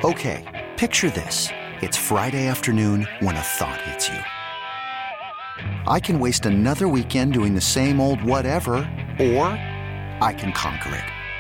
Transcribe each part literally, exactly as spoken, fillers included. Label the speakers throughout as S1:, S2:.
S1: Okay, picture this. It's Friday afternoon when a thought hits you. I can waste another weekend doing the same old whatever, or I can conquer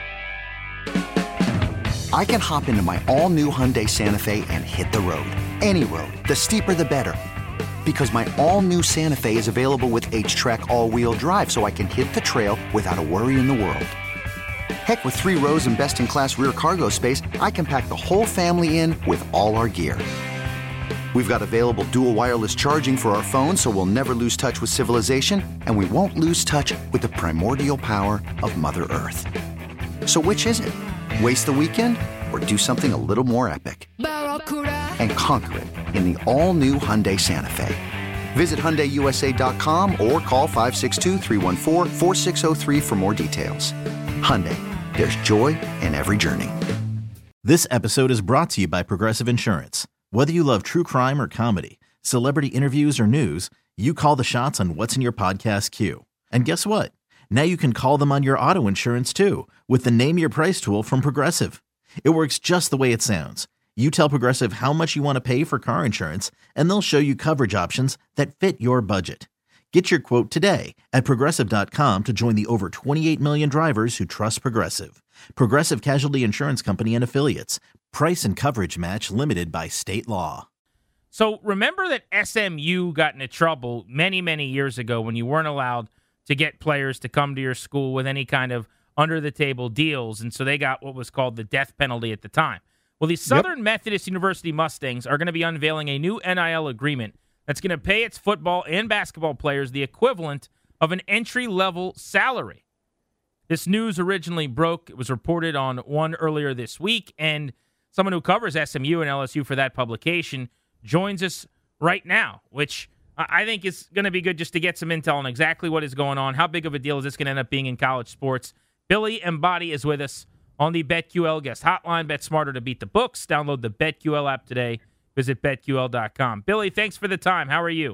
S1: it. I can hop into my all-new Hyundai Santa Fe and hit the road. Any road. The steeper, the better. Because my all-new Santa Fe is available with H-Track all-wheel drive, so I can hit the trail without a worry in the world. Heck, with three rows and best-in-class rear cargo space, I can pack the whole family in with all our gear. We've got available dual wireless charging for our phones, so we'll never lose touch with civilization, and we won't lose touch with the primordial power of Mother Earth. So which is it? Waste the weekend or do something a little more epic? And conquer it in the all-new Hyundai Santa Fe. Visit Hyundai U S A dot com or call five six two, three one four, four six zero three for more details. Hyundai, there's joy in every journey.
S2: This episode is brought to you by Progressive Insurance. Whether you love true crime or comedy, celebrity interviews or news, you call the shots on what's in your podcast queue. And guess what? Now you can call them on your auto insurance too with the Name Your Price tool from Progressive. It works just the way it sounds. You tell Progressive how much you want to pay for car insurance, and they'll show you coverage options that fit your budget. Get your quote today at Progressive dot com to join the over twenty-eight million drivers who trust Progressive. Progressive Casualty Insurance Company and Affiliates. Price and coverage match limited by state law.
S3: So remember that S M U got into trouble many, many years ago when you weren't allowed to get players to come to your school with any kind of under-the-table deals, and so they got what was called the death penalty at the time. Well, the Southern yep. Methodist University Mustangs are going to be unveiling a new N I L agreement that's going to pay its football and basketball players the equivalent of an entry-level salary. This news originally broke. It was reported on One earlier this week, and someone who covers S M U and L S U for that publication joins us right now, which I think is going to be good just to get some intel on exactly what is going on. How big of a deal is this going to end up being in college sports? Billy Embody is with us on the BetQL guest hotline. Bet smarter to beat the books. Download the BetQL app today. Visit Bet Q L dot com. Billy, thanks for the time. How are you?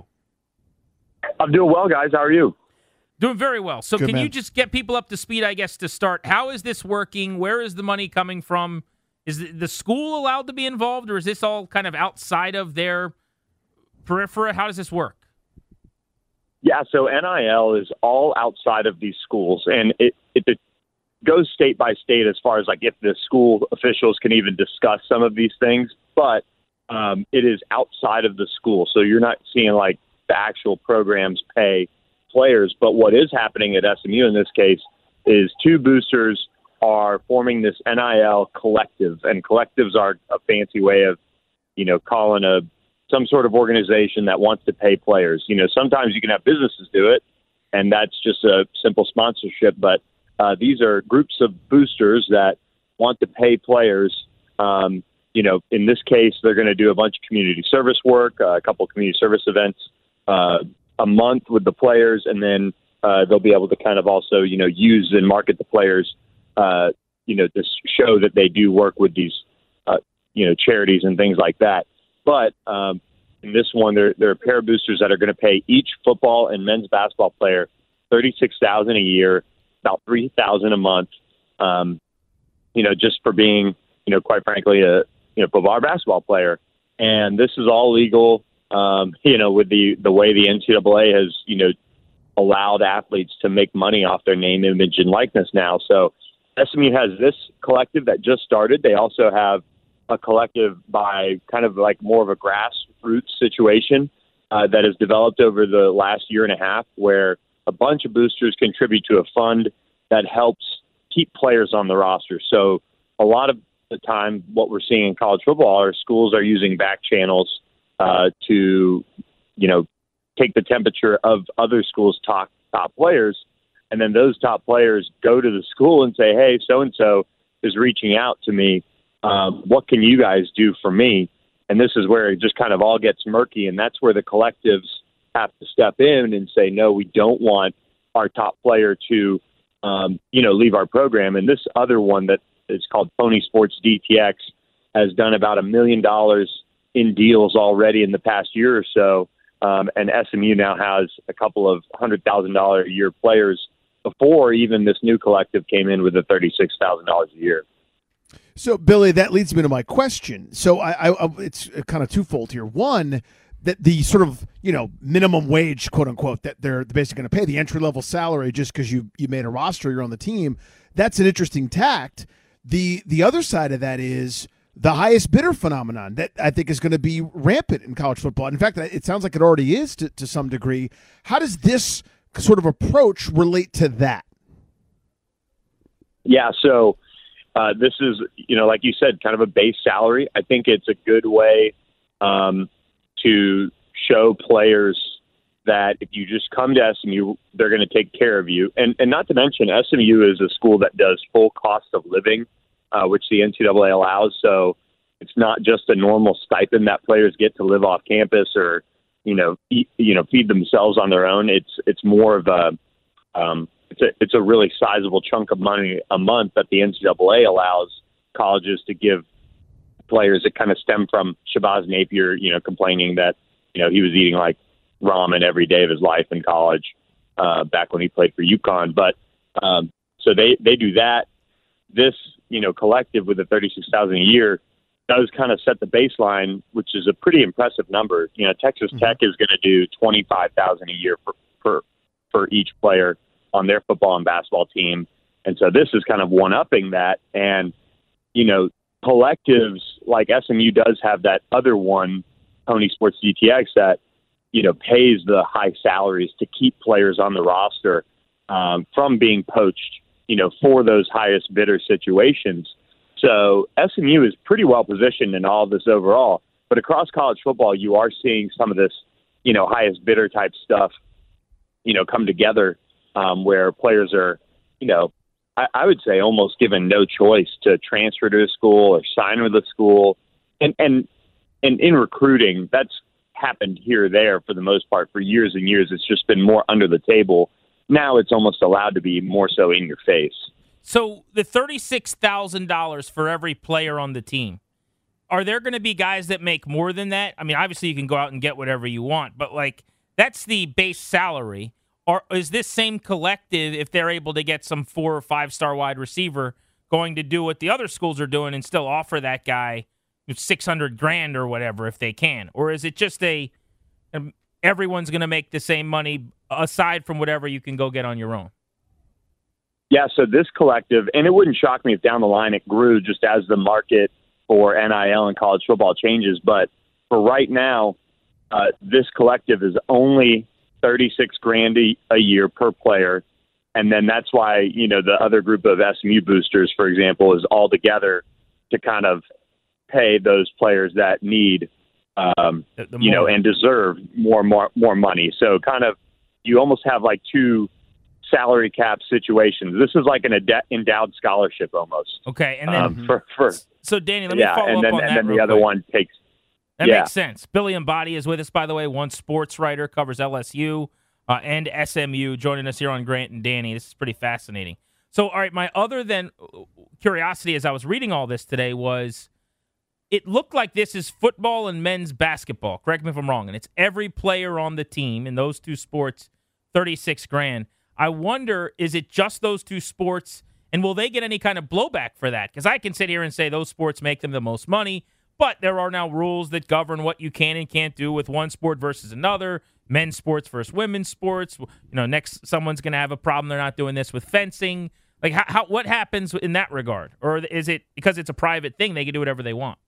S4: I'm doing well, guys. How are you?
S3: Doing very well. So
S5: Good,
S3: can
S5: man.
S3: you just get people up to speed, I guess, to start? How is this working? Where is the money coming from? Is the school allowed to be involved, or is this all kind of outside of their periphery? How does this work?
S4: Yeah, so N I L is all outside of these schools, and it, it, it goes state by state as far as like if the school officials can even discuss some of these things, but um, it is outside of the school. So you're not seeing like the actual programs pay players. But what is happening at S M U in this case is two boosters are forming this N I L collective, and collectives are a fancy way of, you know, calling a some sort of organization that wants to pay players. You know, sometimes you can have businesses do it, and that's just a simple sponsorship. But uh, these are groups of boosters that want to pay players. Um, you know, in this case, they're going to do a bunch of community service work, uh, a couple of community service events uh, a month with the players, and then uh, they'll be able to kind of also, you know, use and market the players, uh, you know, to show that they do work with these, uh, you know, charities and things like that. But um, in this one, there, there are a pair of boosters that are going to pay each football and men's basketball player thirty-six thousand dollars a year, about three thousand dollars a month, um, you know, just for being, you know, quite frankly, a you know, football or basketball player. And this is all legal, um, you know, with the, the way the N C double A has, you know, allowed athletes to make money off their name, image, and likeness now. So S M U has this collective that just started. They also have a collective by kind of like more of a grassroots situation uh, that has developed over the last year and a half, where a bunch of boosters contribute to a fund that helps keep players on the roster. So a lot of the time, what we're seeing in college football are schools are using back channels uh, to, you know, take the temperature of other schools' top top players, and then those top players go to the school and say, "Hey, so and so is reaching out to me. Um, what can you guys do for me?" And this is where it just kind of all gets murky, and that's where the collectives have to step in and say, "No, we don't want our top player to, um, you know, leave our program." And this other one that is called Pony Sports D T X has done about a million dollars in deals already in the past year or so. Um, and S M U now has a couple of hundred thousand dollar a year players before even this new collective came in with the thirty-six thousand dollars a year.
S5: So, Billy, that leads me to my question. So, I, I it's kind of twofold here. One, that the sort of, you know, minimum wage, quote unquote, that they're basically going to pay, the entry level salary just because you you made a roster, you're on the team. That's an interesting tact. The the other side of that is the highest bidder phenomenon that I think is going to be rampant in college football. In fact, it sounds like it already is to, to some degree. How does this sort of approach relate to that?
S4: Yeah, so uh, this is, you know, like you said, kind of a base salary. I think it's a good way um, to show players that if you just come to S M U, they're going to take care of you. And, and not to mention, S M U is a school that does full cost of living, uh, which the N C double A allows. So it's not just a normal stipend that players get to live off campus or, you know, eat, you know, feed themselves on their own. It's it's more of a um, it's a it's a really sizable chunk of money a month that the N C double A allows colleges to give players. That kind of stem from Shabazz Napier, you know, complaining that, you know, he was eating like ramen every day of his life in college uh, back when he played for UConn. But um, so they, they do that. This, you know, collective with the thirty-six thousand a year does kind of set the baseline, which is a pretty impressive number. You know, Texas mm-hmm. Tech is going to do twenty-five thousand a year for, for, for each player on their football and basketball team. And so this is kind of one-upping that. And, you know, collectives like S M U does have that other one, Pony Sports D T X, that, you know, pays the high salaries to keep players on the roster um, from being poached, you know, for those highest bidder situations. So S M U is pretty well positioned in all of this overall. But across college football, you are seeing some of this, you know, highest bidder type stuff, you know, come together um, where players are, you know, I, I would say almost given no choice to transfer to a school or sign with a school. And, and, and in recruiting, that's happened here or there for the most part for years and years. It's just been more under the table. Now it's almost allowed to be more so in your face.
S3: So the thirty-six thousand dollars for every player on the team, are there going to be guys that make more than that? I mean, obviously you can go out and get whatever you want, but like that's the base salary. Or is this same collective, if they're able to get some four or five star wide receiver, going to do what the other schools are doing and still offer that guy six hundred grand or whatever if they can? Or is it just a um, everyone's going to make the same money aside from whatever you can go get on your own?
S4: Yeah, so this collective, and it wouldn't shock me if down the line it grew just as the market for N I L and college football changes. But for right now, uh, this collective is only thirty-six grand a, a year per player. And then that's why, you know, the other group of S M U boosters, for example, is all together to kind of pay those players that need, um, the, the you know, and deserve more, more, more money. So kind of, you almost have like two salary cap situations. This is like an ed- endowed scholarship almost.
S3: Okay, and then
S4: um, for, for
S3: so Danny, let me
S4: yeah,
S3: follow
S4: and
S3: up
S4: then,
S3: on
S4: and
S3: that.
S4: then the
S3: real
S4: other
S3: quick.
S4: one takes.
S3: That
S4: yeah.
S3: makes sense. Billy Embody is with us, by the way, one sports writer, covers L S U uh, and S M U, joining us here on Grant and Danny. This is pretty fascinating. So, all right, my other than curiosity as I was reading all this today was it looked like this is football and men's basketball. Correct me if I'm wrong. And it's every player on the team in those two sports, thirty-six grand. I wonder, is it just those two sports, and will they get any kind of blowback for that? Because I can sit here and say those sports make them the most money, but there are now rules that govern what you can and can't do with one sport versus another, men's sports versus women's sports. You know, next someone's going to have a problem. They're not doing this with fencing. Like, how, how what happens in that regard? Or is it because it's a private thing, they can do whatever they want?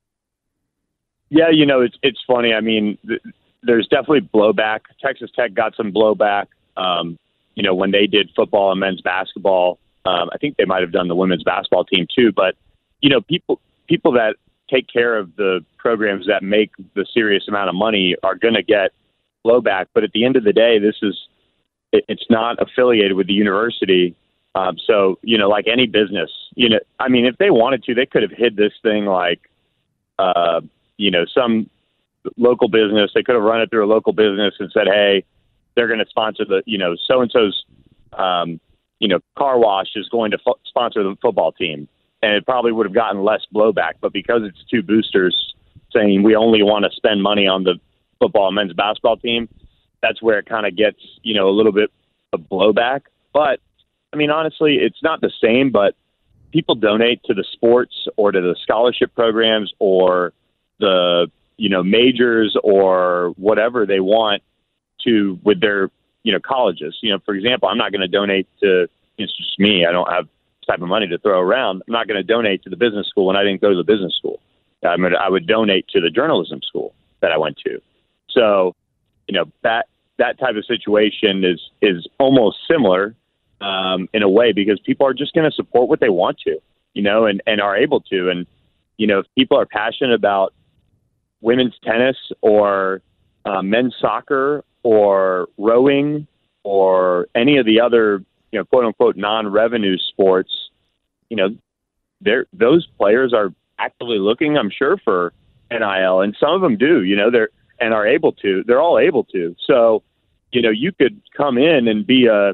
S4: Yeah, you know, it's it's funny. I mean, th- there's definitely blowback. Texas Tech got some blowback. Um, you know, when they did football and men's basketball, um, I think they might have done the women's basketball team too. But, you know, people people that take care of the programs that make the serious amount of money are going to get blowback. But at the end of the day, this is it, it's not affiliated with the university. Um, so, you know, like any business, you know, I mean, if they wanted to, they could have hid this thing like, uh, you know, some local business. They could have run it through a local business and said, hey, they're going to sponsor the, you know, so-and-so's, um, you know, car wash is going to fo- sponsor the football team. And it probably would have gotten less blowback. But because it's two boosters saying we only want to spend money on the football and men's basketball team, that's where it kind of gets, you know, a little bit of blowback. But, I mean, honestly, it's not the same. But people donate to the sports or to the scholarship programs or the, you know, majors or whatever they want to with their, you know, colleges. You know, for example, I'm not going to donate to, it's just me. I don't have the type of money to throw around. I'm not going to donate to the business school when I didn't go to the business school. I mean, I would donate to the journalism school that I went to. So, you know, that, that type of situation is, is almost similar um, in a way, because people are just going to support what they want to, you know, and, and are able to. And, you know, if people are passionate about women's tennis or uh, men's soccer or rowing or any of the other, you know, quote unquote, non-revenue sports, you know, they're, those players are actively looking, I'm sure, for N I L, and some of them do, you know, they're, and are able to, they're all able to. So, you know, you could come in and be a,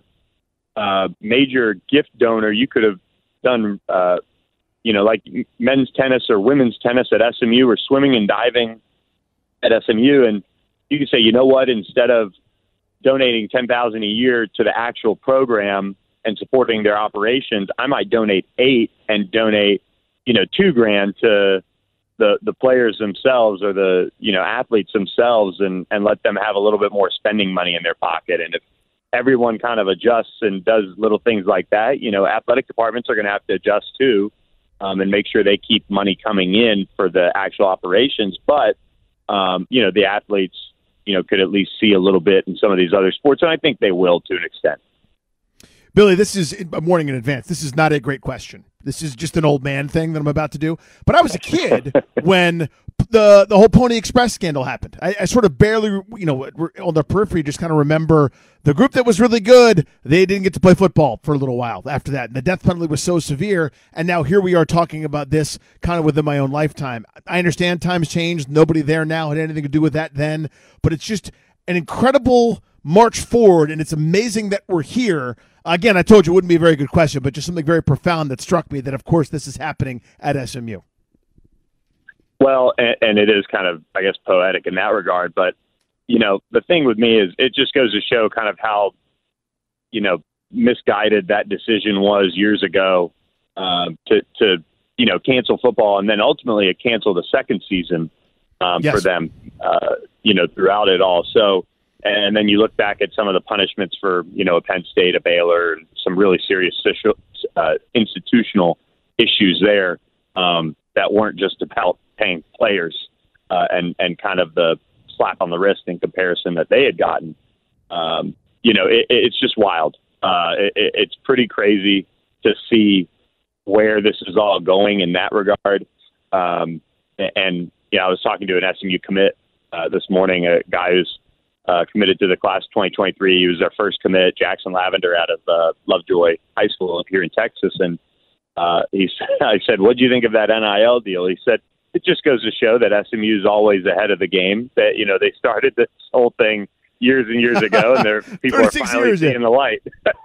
S4: a major gift donor. You could have done, uh, you know, like men's tennis or women's tennis at S M U or swimming and diving at S M U. And you can say, you know what, instead of donating ten thousand dollars a year to the actual program and supporting their operations, I might donate eight and donate, you know, two grand to the, the players themselves or the, you know, athletes themselves, and, and let them have a little bit more spending money in their pocket. And if everyone kind of adjusts and does little things like that, you know, athletic departments are going to have to adjust too, um, and make sure they keep money coming in for the actual operations. But, um, you know, the athletes, you know, could at least see a little bit in some of these other sports. And I think they will to an extent.
S5: Billy, this is a warning in advance. This is not a great question. This is just an old man thing that I'm about to do. But I was a kid when the the whole Pony Express scandal happened. I, I sort of barely, you know, on the periphery, just kind of remember the group that was really good. They didn't get to play football for a little while after that. And the death penalty was so severe. And now here we are talking about this kind of within my own lifetime. I understand times changed. Nobody there now had anything to do with that then. But it's just an incredible march forward, and it's amazing that we're here. Again, I told you it wouldn't be a very good question, but just something very profound that struck me, that, of course, this is happening at S M U.
S4: Well, and, and it is kind of, I guess, poetic in that regard. But, you know, the thing with me is it just goes to show kind of how, you know, misguided that decision was years ago uh, to, to, you know, cancel football, and then ultimately it canceled the second season um, yes. for them, uh, you know, throughout it all. So, and then you look back at some of the punishments for, you know, Penn State, a Baylor, and some really serious uh, institutional issues there um, that weren't just about paying players uh, and, and kind of the slap on the wrist in comparison that they had gotten. Um, you know, it, it's just wild. Uh, it, it's pretty crazy to see where this is all going in that regard. Um, and, yeah, I was talking to an S M U commit uh, this morning, a guy who's Uh, committed to the class of twenty twenty-three. He was our first commit, Jackson Lavender, out of uh, Lovejoy High School here in Texas. And uh, he said, I said, what do you think of that N I L deal? He said, it just goes to show that S M U is always ahead of the game, that, you know, they started this whole thing years and years ago, and there people are finally seeing the light.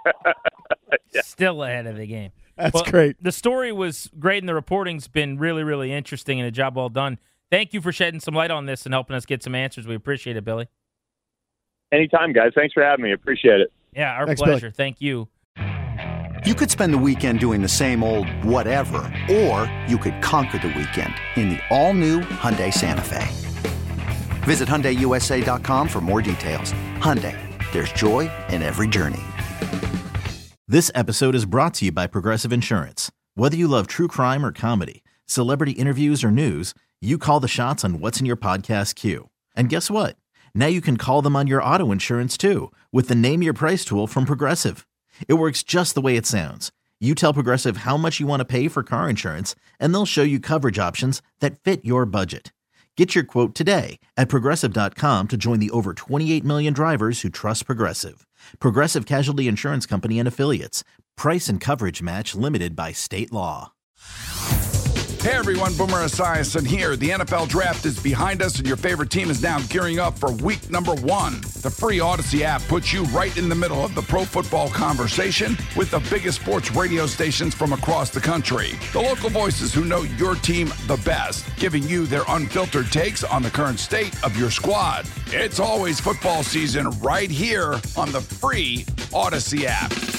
S3: Yeah. Still ahead of the game.
S5: That's
S3: well,
S5: great.
S3: The story was great, and the reporting's been really, really interesting, and a job well done. Thank you for shedding some light on this and helping us get some answers. We appreciate it, Billy.
S4: Anytime, guys. Thanks for having me. Appreciate it.
S3: Yeah, our
S5: Thanks,
S3: pleasure.
S5: Billy.
S3: Thank you.
S1: You could spend the weekend doing the same old whatever, or you could conquer the weekend in the all-new Hyundai Santa Fe. Visit Hyundai U S A dot com for more details. Hyundai, there's joy in every journey.
S2: This episode is brought to you by Progressive Insurance. Whether you love true crime or comedy, celebrity interviews or news, you call the shots on what's in your podcast queue. And guess what? Now you can call them on your auto insurance too with the Name Your Price tool from Progressive. It works just the way it sounds. You tell Progressive how much you want to pay for car insurance, and they'll show you coverage options that fit your budget. Get your quote today at Progressive dot com to join the over twenty-eight million drivers who trust Progressive. Progressive Casualty Insurance Company and Affiliates. Price and coverage match limited by state law.
S6: Hey everyone, Boomer Esiason here. The N F L Draft is behind us and your favorite team is now gearing up for week number one. The free Odyssey app puts you right in the middle of the pro football conversation with the biggest sports radio stations from across the country. The local voices who know your team the best, giving you their unfiltered takes on the current state of your squad. It's always football season right here on the free Odyssey app.